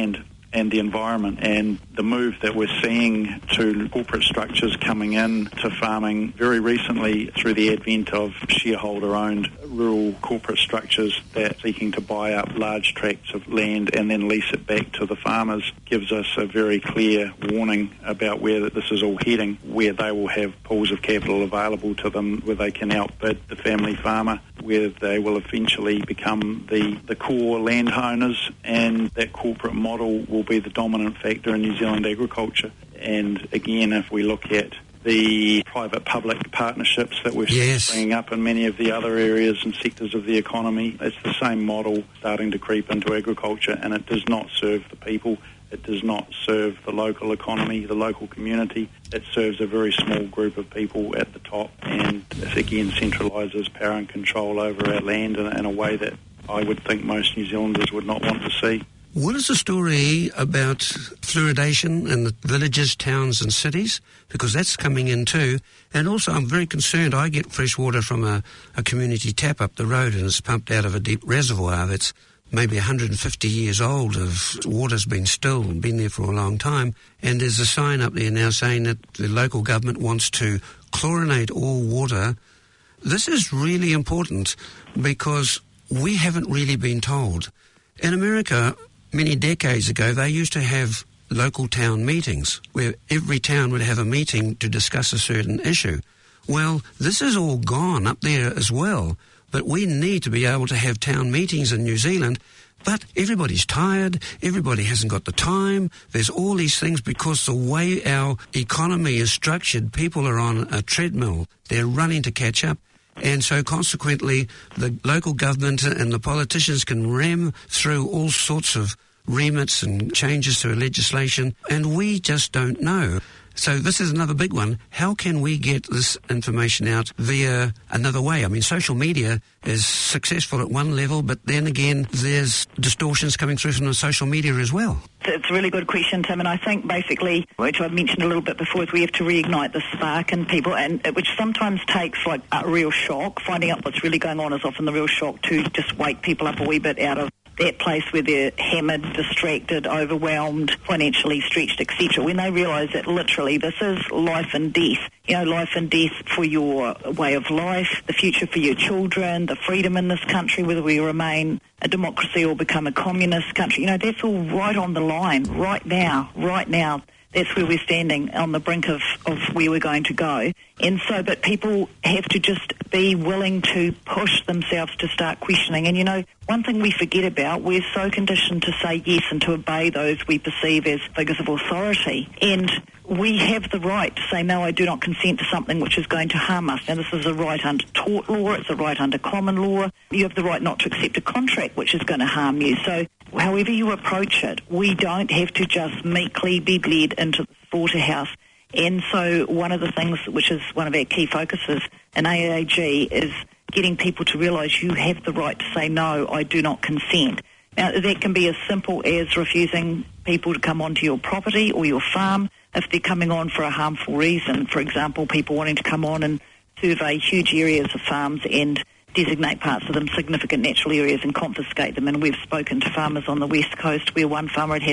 and the environment. And the move that we're seeing to corporate structures coming in to farming very recently through the advent of shareholder-owned rural corporate structures that are seeking to buy up large tracts of land and then lease it back to the farmers gives us a very clear warning about where this is all heading, where they will have pools of capital available to them where they can outbid the family farmer, where they will eventually become the core landowners, and that corporate model will be the dominant factor in New Zealand agriculture. And again, if we look at the private-public partnerships that we're bringing up in many of the other areas and sectors of the economy, it's the same model starting to creep into agriculture, and it does not serve the people. It does not serve the local economy, the local community. It serves a very small group of people at the top, and it again centralises power and control over our land in a way that I would think most New Zealanders would not want to see. What is the story about fluoridation in the villages, towns and cities? Because that's coming in too. And also I'm very concerned. I get fresh water from a community tap up the road, and it's pumped out of a deep reservoir that's maybe 150 years old of water's been still and been there for a long time. And there's a sign up there now saying that the local government wants to chlorinate all water. This is really important because we haven't really been told. In America, many decades ago, they used to have local town meetings where every town would have a meeting to discuss a certain issue. Well, this is all gone up there as well, but we need to be able to have town meetings in New Zealand. But everybody's tired, everybody hasn't got the time, there's all these things because the way our economy is structured, people are on a treadmill, they're running to catch up. And so consequently, the local government and the politicians can ram through all sorts of remits and changes to legislation, and we just don't know. So this is another big one. How can we get this information out via another way? I mean, social media is successful at one level, but then again, there's distortions coming through from the social media as well. It's a really good question, Tim, and I think basically, which I've mentioned a little bit before, is we have to reignite the spark in people, and which sometimes takes like a real shock. Finding out what's really going on is often the real shock to just wake people up a wee bit out of that place where they're hammered, distracted, overwhelmed, financially stretched, etc., when they realise that literally this is life and death. You know, life and death for your way of life, the future for your children, the freedom in this country, whether we remain a democracy or become a communist country. You know, that's all right on the line, right now. That's where we're standing, on the brink of where we're going to go. And so, but people have to just be willing to push themselves to start questioning. And, you know, one thing we forget about, we're so conditioned to say yes and to obey those we perceive as figures of authority. And we have the right to say, no, I do not consent to something which is going to harm us. Now, this is a right under tort law, it's a right under common law. You have the right not to accept a contract which is going to harm you. So however you approach it, we don't have to just meekly be led into the slaughterhouse. And so one of the things which is one of our key focuses in AAG is getting people to realise you have the right to say, no, I do not consent. Now, that can be as simple as refusing people to come onto your property or your farm if they're coming on for a harmful reason. For example, people wanting to come on and survey huge areas of farms and designate parts of them significant natural areas and confiscate them. And we've spoken to farmers on the West Coast where one farmer had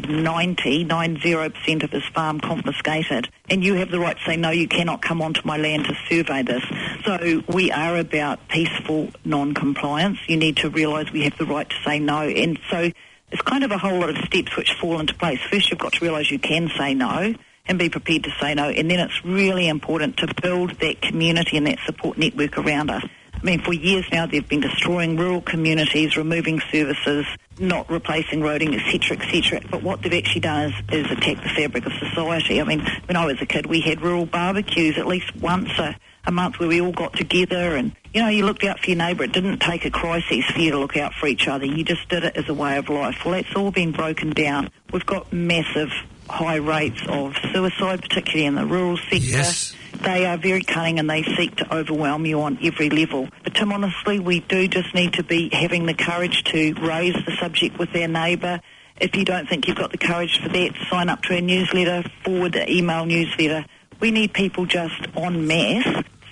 90% of his farm confiscated. And you have the right to say, no, you cannot come onto my land to survey this. So we are about peaceful non-compliance. You need to realise we have the right to say no. And so it's kind of a whole lot of steps which fall into place. First, you've got to realise you can say no and be prepared to say no. And then it's really important to build that community and that support network around us. I mean, for years now, they've been destroying rural communities, removing services, not replacing roading, etc., etc. But what they've actually done is attack the fabric of society. I mean, when I was a kid, we had rural barbecues at least once a month where we all got together and, you know, you looked out for your neighbour. It didn't take a crisis for you to look out for each other. You just did it as a way of life. Well, that's all been broken down. We've got massive high rates of suicide, particularly in the rural sector. Yes. They are very cunning and they seek to overwhelm you on every level. But Tim, honestly, we do just need to be having the courage to raise the subject with our neighbour. If you don't think you've got the courage for that, sign up to our newsletter, forward the email newsletter. We need people just en masse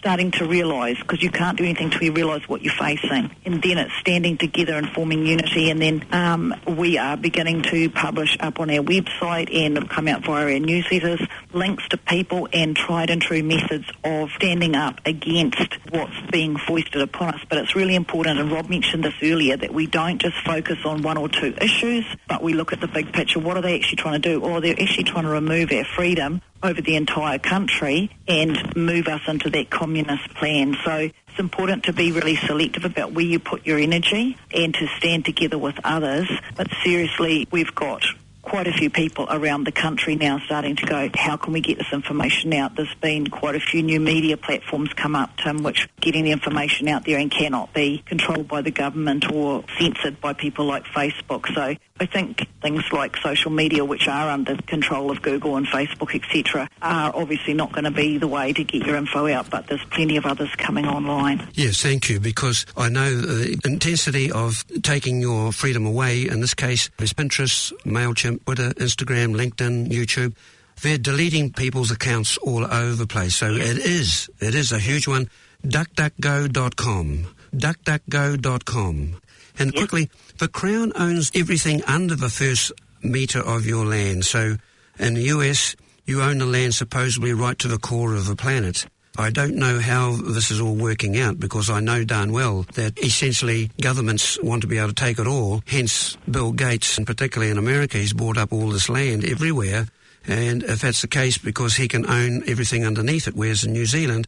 starting to realise, because you can't do anything till you realise what you're facing. And then it's standing together and forming unity. And then we are beginning to publish up on our website, and it'll come out via our newsletters, links to people and tried and true methods of standing up against what's being foisted upon us. But it's really important, and Rob mentioned this earlier, that we don't just focus on one or two issues, but we look at the big picture. What are they actually trying to do? Or they're actually trying to remove our freedom over the entire country and move us into that communist plan. So it's important to be really selective about where you put your energy and to stand together with others. But seriously, we've got quite a few people around the country now starting to go, how can we get this information out? There's been quite a few new media platforms come up, Tim, which getting the information out there and cannot be controlled by the government or censored by people like Facebook. So I think things like social media, which are under control of Google and Facebook, etc., are obviously not going to be the way to get your info out, but there's plenty of others coming online. Yes, thank you, because I know the intensity of taking your freedom away, in this case, is Pinterest, MailChimp, Twitter, Instagram, LinkedIn, YouTube. They're deleting people's accounts all over the place. So it is a huge one. DuckDuckGo.com. DuckDuckGo.com. And quickly, the Crown owns everything under the first metre of your land. So in the US, you own the land supposedly right to the core of the planet. I don't know how this is all working out, because I know darn well that essentially governments want to be able to take it all. Hence, Bill Gates, and particularly in America, he's bought up all this land everywhere. And if that's the case, because he can own everything underneath it, whereas in New Zealand,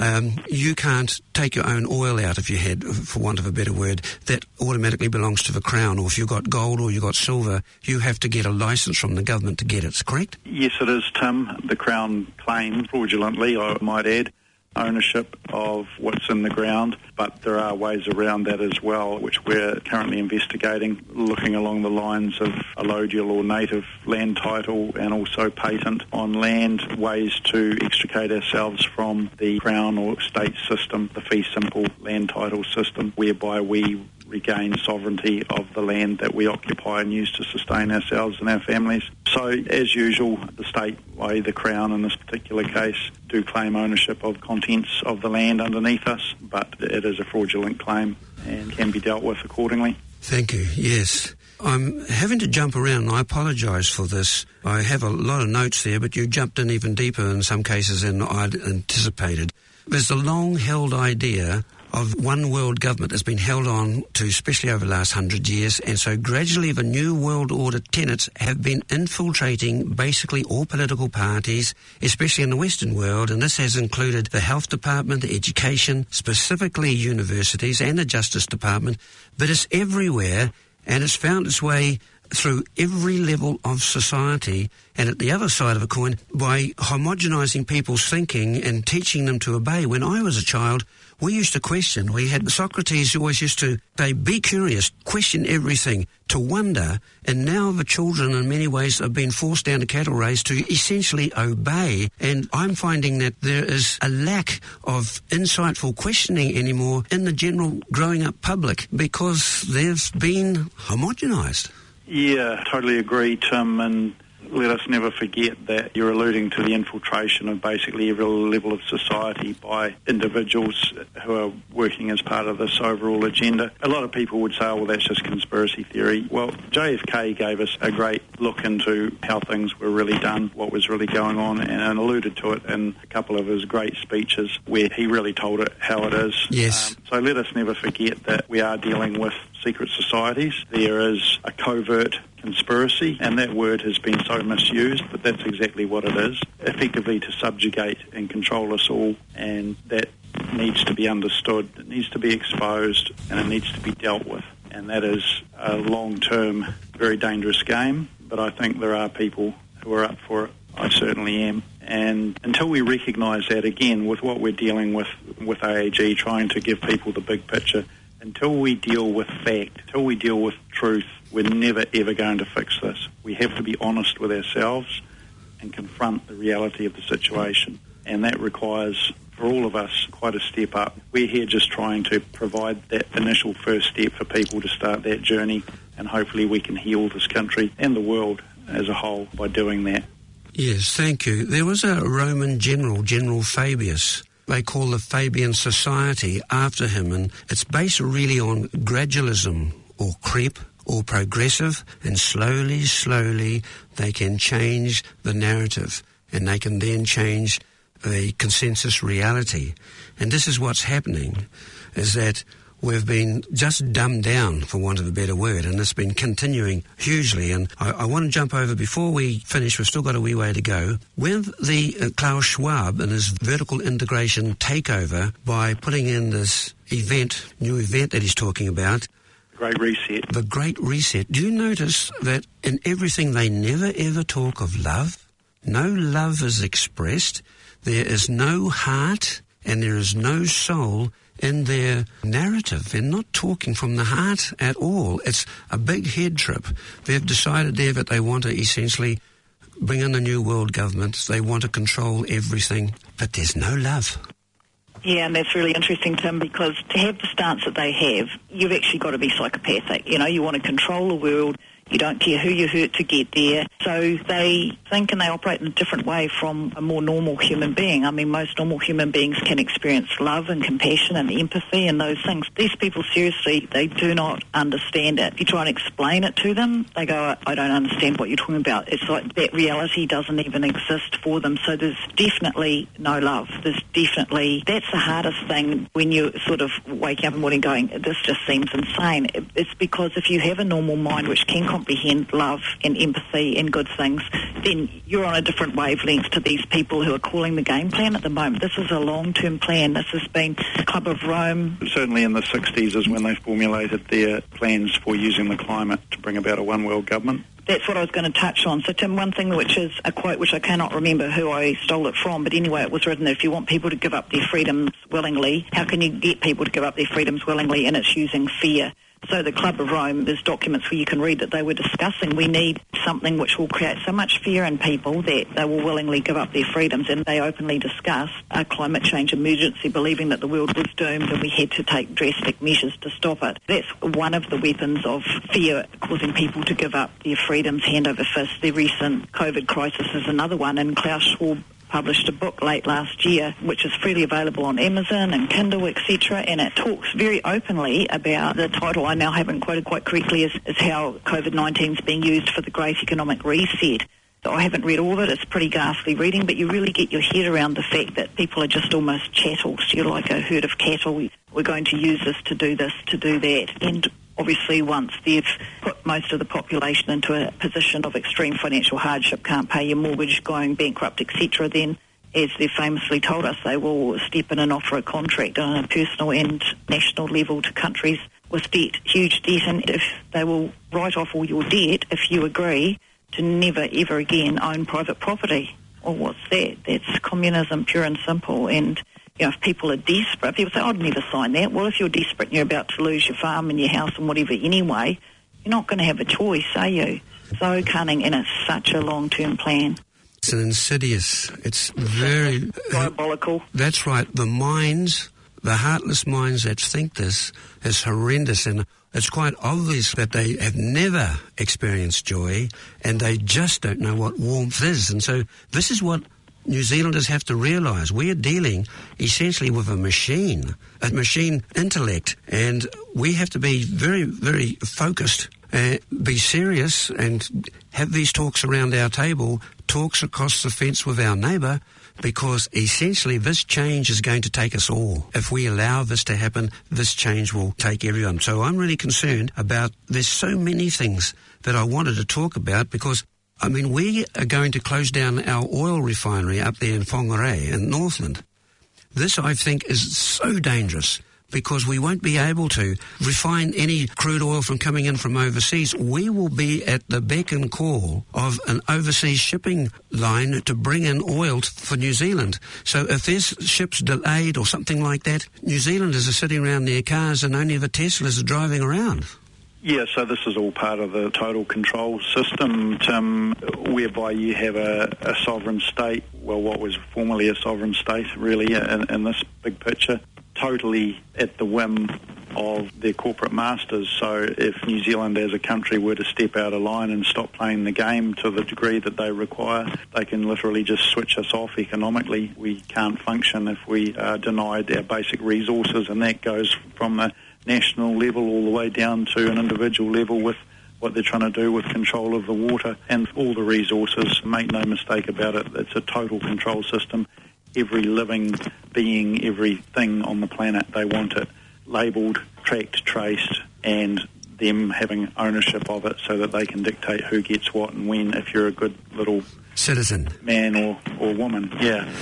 you can't take your own oil out, if you had, for want of a better word. That automatically belongs to the Crown. Or if you've got gold or you've got silver, you have to get a licence from the government to get it, correct? Yes, it is, Tim. The Crown claims, fraudulently, I might add, ownership of what's in the ground, but there are ways around that as well, which we're currently investigating, looking along the lines of allodial or native land title and also patent on land, ways to extricate ourselves from the Crown or state system, the fee simple land title system, whereby we regain sovereignty of the land that we occupy and use to sustain ourselves and our families. So, as usual, the state, i.e. the Crown in this particular case, do claim ownership of contents of the land underneath us, but it is a fraudulent claim and can be dealt with accordingly. Thank you, yes. I'm having to jump around, and I apologise for this. I have a lot of notes there, but you jumped in even deeper in some cases than I'd anticipated. There's the long-held idea of one world government has been held on to, especially over the last 100 years, and so gradually the new world order tenets have been infiltrating basically all political parties, especially in the Western world, and this has included the Health Department, the Education, specifically universities, and the Justice Department, but it's everywhere, and it's found its way through every level of society. And at the other side of the coin, by homogenising people's thinking and teaching them to obey. When I was a child, we used to question. We had Socrates who always used to say, be curious, question everything, to wonder. And now the children in many ways have been forced down a cattle race to essentially obey. And I'm finding that there is a lack of insightful questioning anymore in the general growing up public because they've been homogenised. Yeah, totally agree, Tim, and let us never forget that you're alluding to the infiltration of basically every level of society by individuals who are working as part of this overall agenda. A lot of people would say, oh, well, that's just conspiracy theory. Well, JFK gave us a great look into how things were really done, what was really going on, and alluded to it in a couple of his great speeches where he really told it how it is. Yes. So let us never forget that we are dealing with secret societies. There is a covert conspiracy, and that word has been so misused, but that's exactly what it is, effectively to subjugate and control us all, and that needs to be understood, it needs to be exposed, and it needs to be dealt with. And that is a long-term, very dangerous game, but I think there are people who are up for it. I certainly am. And until we recognise that, again, with what we're dealing with AAG, trying to give people the big picture, until we deal with fact, until we deal with truth, we're never, ever going to fix this. We have to be honest with ourselves and confront the reality of the situation. And that requires, for all of us, quite a step up. We're here just trying to provide that initial first step for people to start that journey, and hopefully we can heal this country and the world as a whole by doing that. Yes, thank you. There was a Roman general, General Fabius, they call the Fabian Society after him, and it's based really on gradualism or creep or progressive, and slowly they can change the narrative, and they can then change the consensus reality. And this is what's happening, is that we've been just dumbed down, for want of a better word, and it's been continuing hugely. And I want to jump over, before we finish, we've still got a wee way to go, with the Klaus Schwab and his vertical integration takeover by putting in this new event that he's talking about, Great Reset. The Great Reset. Do you notice that in everything they never ever talk of love? No love is expressed. There is no heart and there is no soul in their narrative. They're not talking from the heart at all. It's a big head trip. They've decided there that they want to essentially bring in a new world government. They want to control everything, but there's no love. Yeah, and that's really interesting, Tim, because to have the stance that they have, you've actually got to be psychopathic. You know, you want to control the world. You don't care who you hurt to get there. So they think and they operate in a different way from a more normal human being. I mean, most normal human beings can experience love and compassion and empathy and those things. These people, seriously, they do not understand it. If you try and explain it to them, they go, I don't understand what you're talking about. It's like that reality doesn't even exist for them. So there's definitely no love. That's the hardest thing when you sort of wake up in the morning going, this just seems insane. It's because if you have a normal mind which can comprehend love and empathy and good things, then you're on a different wavelength to these people who are calling the game plan at the moment. This is a long-term plan. This has been Club of Rome. Certainly in the 60s is when they formulated their plans for using the climate to bring about a one-world government. That's what I was going to touch on. So, Tim, one thing which is a quote which I cannot remember who I stole it from, but anyway, it was written that if you want people to give up their freedoms willingly, how can you get people to give up their freedoms willingly? And it's using fear. So the Club of Rome, there's documents where you can read that they were discussing we need something which will create so much fear in people that they will willingly give up their freedoms, and they openly discussed a climate change emergency, believing that the world was doomed and we had to take drastic measures to stop it. That's one of the weapons of fear, causing people to give up their freedoms hand over fist. The recent COVID crisis is another one, and Klaus Schwab published a book late last year which is freely available on Amazon and Kindle, etc., and it talks very openly about, the title I now haven't quoted quite correctly, is how COVID-19 is being used for the Great Economic Reset. So I haven't read all of it. It's pretty ghastly reading, but you really get your head around the fact that people are just almost chattels. You're like a herd of cattle. We're going to use this, to do that. And obviously once they've put most of the population into a position of extreme financial hardship, can't pay your mortgage, going bankrupt, etc., then, as they've famously told us, they will step in and offer a contract on a personal and national level to countries with debt, huge debt, and if they will write off all your debt if you agree to never ever again own private property. Well, what's that? That's communism, pure and simple. And you know, if people are desperate, people say, I'd never sign that. Well, if you're desperate and you're about to lose your farm and your house and whatever anyway, you're not going to have a choice, are you? So cunning, and it's such a long-term plan. It's an insidious. It's very diabolical. That's right. The minds, the heartless minds that think this is horrendous, and it's quite obvious that they have never experienced joy and they just don't know what warmth is. And so this is what New Zealanders have to realise. We are dealing essentially with a machine intellect, and we have to be very, very focused, be serious, and have these talks around our table, talks across the fence with our neighbour, because essentially this change is going to take us all. If we allow this to happen, this change will take everyone. So I'm really concerned about, there's so many things that I wanted to talk about, because I mean, we are going to close down our oil refinery up there in Whangarei in Northland. This, I think, is so dangerous, because we won't be able to refine any crude oil from coming in from overseas. We will be at the beck and call of an overseas shipping line to bring in oil for New Zealand. So if there's ships delayed or something like that, New Zealanders are sitting around their cars and only the Teslas are driving around. Yeah, so this is all part of the total control system, Tim, whereby you have a sovereign state, well, what was formerly a sovereign state, really, in this big picture, totally at the whim of their corporate masters. So if New Zealand as a country were to step out of line and stop playing the game to the degree that they require, they can literally just switch us off economically. We can't function if we are denied our basic resources, and that goes from the national level all the way down to an individual level with what they're trying to do with control of the water and all the resources. Make no mistake about it, it's a total control system. Every living being, everything on the planet, they want it labelled, tracked, traced, and them having ownership of it so that they can dictate who gets what and when, if you're a good little citizen, man or woman.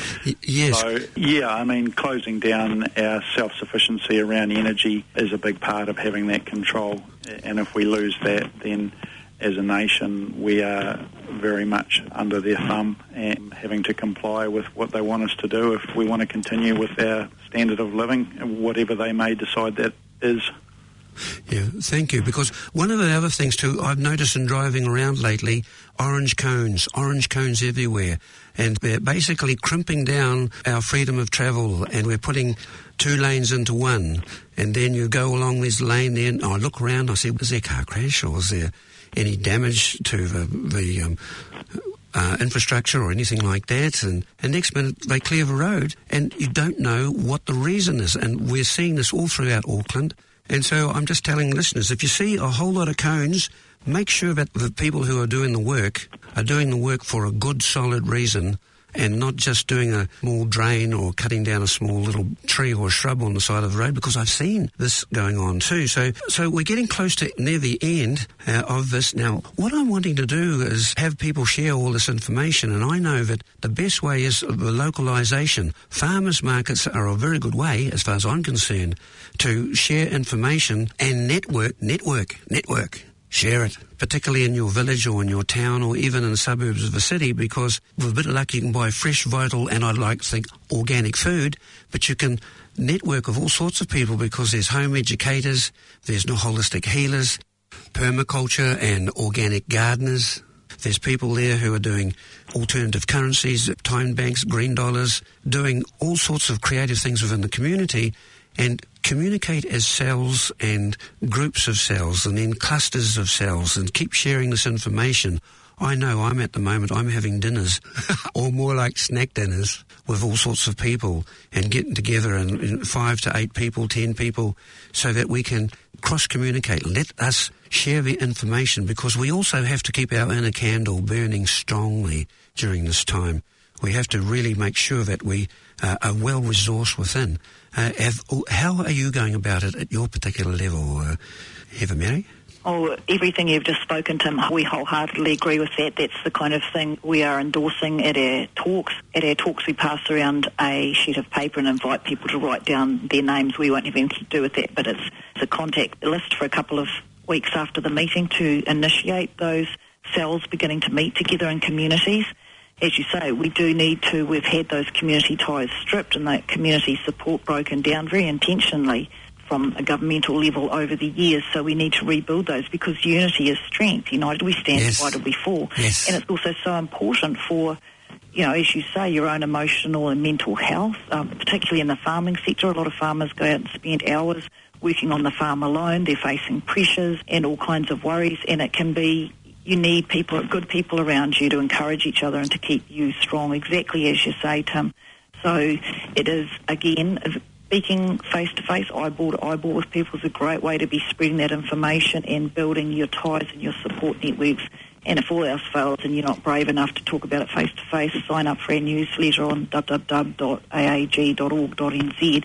Yes. So, I mean, closing down our self-sufficiency around energy is a big part of having that control. And if we lose that, then as a nation, we are very much under their thumb and having to comply with what they want us to do if we want to continue with our standard of living, whatever they may decide that is. Yeah, thank you. Because one of the other things too, I've noticed in driving around lately, orange cones everywhere. And they're basically crimping down our freedom of travel, and we're putting 2 lanes into one. And then you go along this lane there, and I look around, I say, is there a car crash or is there any damage to the infrastructure or anything like that? And next minute they clear the road and you don't know what the reason is. And we're seeing this all throughout Auckland. And so I'm just telling listeners, if you see a whole lot of cones, make sure that the people who are doing the work for a good, solid reason, and not just doing a small drain or cutting down a small little tree or shrub on the side of the road, because I've seen this going on too. So we're getting close to near the end of this. Now, what I'm wanting to do is have people share all this information, and I know that the best way is the localisation. Farmers markets are a very good way, as far as I'm concerned, to share information and network. Share it, particularly in your village or in your town or even in the suburbs of a city, because with a bit of luck you can buy fresh, vital, and I'd like to think organic food, but you can network of all sorts of people because there's home educators, there's no holistic healers, permaculture and organic gardeners. There's people there who are doing alternative currencies, time banks, green dollars, doing all sorts of creative things within the community, and communicate as cells and groups of cells and then clusters of cells and keep sharing this information. I know I'm having dinners or more like snack dinners with all sorts of people and getting together in 5 to 8 people, 10 people, so that we can cross-communicate. Let us share the information, because we also have to keep our inner candle burning strongly during this time. We have to really make sure that we are well-resourced within. How are you going about it at your particular level, Heather Mary? Oh, everything you've just spoken, Tim, we wholeheartedly agree with that. That's the kind of thing we are endorsing at our talks. At our talks, we pass around a sheet of paper and invite people to write down their names. We won't have anything to do with that, but it's a contact list for a couple of weeks after the meeting to initiate those cells beginning to meet together in communities. As you say, we do need to, we've had those community ties stripped and that community support broken down very intentionally from a governmental level over the years, so we need to rebuild those, because unity is strength. United we stand, divided we fall. Yes. And it's also so important for, as you say, your own emotional and mental health, particularly in the farming sector. A lot of farmers go out and spend hours working on the farm alone. They're facing pressures and all kinds of worries, and it can be, you need good people around you to encourage each other and to keep you strong, exactly as you say, Tim. So it is, again, speaking face-to-face, eyeball-to-eyeball with people is a great way to be spreading that information and building your ties and your support networks. And if all else fails and you're not brave enough to talk about it face-to-face, sign up for our newsletter on www.aag.org.nz,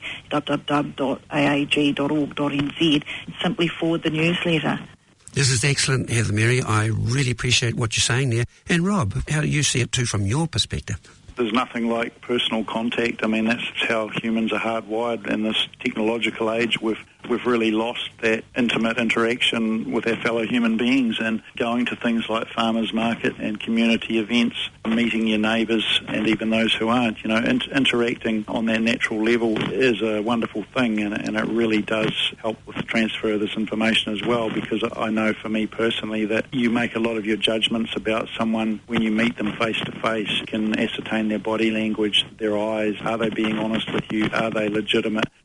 www.aag.org.nz, and simply forward the newsletter. This is excellent, Heather Mary. I really appreciate what you're saying there. And Rob, how do you see it too from your perspective? There's nothing like personal contact. I mean, that's how humans are hardwired in this technological age. We've really lost that intimate interaction with our fellow human beings, and going to things like farmers market and community events, meeting your neighbours and even those who aren't, interacting on that natural level is a wonderful thing, and it really does help with the transfer of this information as well, because I know for me personally that you make a lot of your judgments about someone when you meet them face to face. You can ascertain their body language, their eyes, are they being honest with you, are they legitimate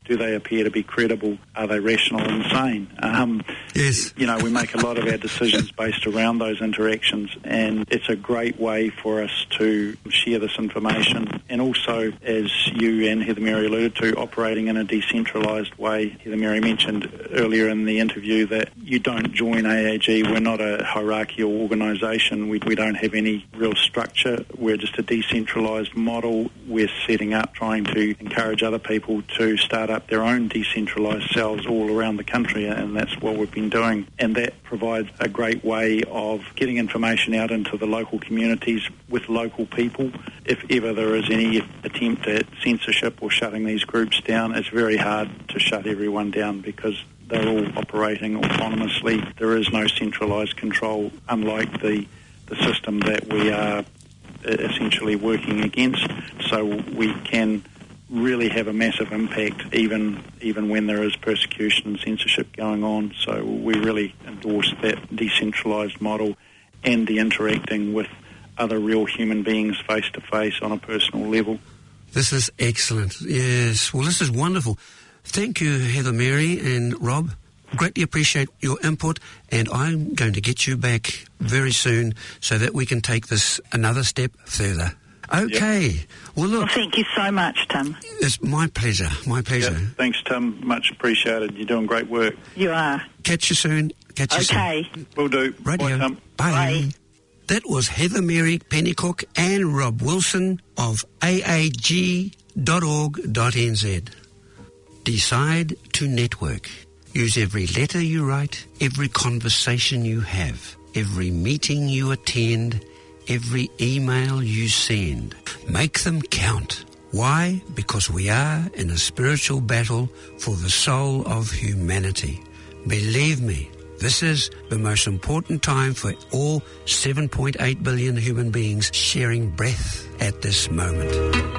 Do they appear to be credible? Are they rational and sane? Yes. You know, we make a lot of our decisions based around those interactions, and it's a great way for us to share this information. And also, as you and Heather Mary alluded to, operating in a decentralised way. Heather Mary mentioned earlier in the interview that you don't join AAG. We're not a hierarchical organisation. We don't have any real structure. We're just a decentralised model. We're setting up, trying to encourage other people to start up their own decentralised cells all around the country, and that's what we've been doing. And that provides a great way of getting information out into the local communities with local people. If ever there is any attempt at censorship or shutting these groups down, it's very hard to shut everyone down because they're all operating autonomously. There is no centralised control, unlike the system that we are essentially working against. So we can really have a massive impact even when there is persecution and censorship going on. So we really endorse that decentralised model and the interacting with other real human beings face to face on a personal level. This is excellent. Yes. Well, this is wonderful. Thank you, Heather Mary and Rob. Greatly appreciate your input, and I'm going to get you back very soon so that we can take this another step further. Okay. Yep. Well, look. Well, thank you so much, Tim. It's my pleasure. My pleasure. Yep. Thanks, Tim. Much appreciated. You're doing great work. You are. Catch you soon. Okay. Will do. Radio. Bye, Tim. Bye. Bye. That was Heather Mary Pennycook and Rob Wilson of aag.org.nz. Decide to network. Use every letter you write, every conversation you have, every meeting you attend, every email you send. Make them count. Why? Because we are in a spiritual battle for the soul of humanity. Believe me, this is the most important time for all 7.8 billion human beings sharing breath at this moment.